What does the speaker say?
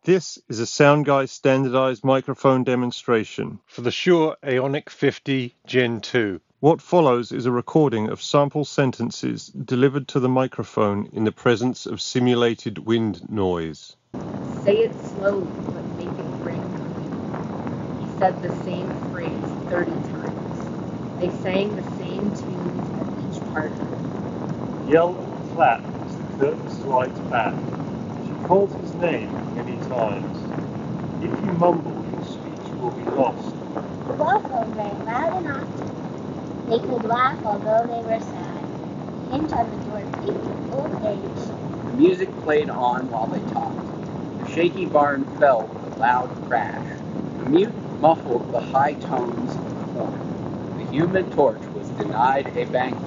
This is a SoundGuy standardized microphone demonstration for the Shure Aonic 50 Gen 2. What follows is a recording of sample sentences delivered to the microphone in the presence of simulated wind noise. Say it slowly, but make it ring. He said the same phrase 30 times. They sang the same tunes at each party. Yell and clap as the curtain slides back. She calls his name many times. If you mumble, your speech will be lost. The waffles rang loud and often. They could laugh although they were sad. The hinge on the door creaked with old age. The music played on while they talked. The shaky barn fell with a loud crash. The mute muffled the high tones of the horn. The human torch was denied a banquet.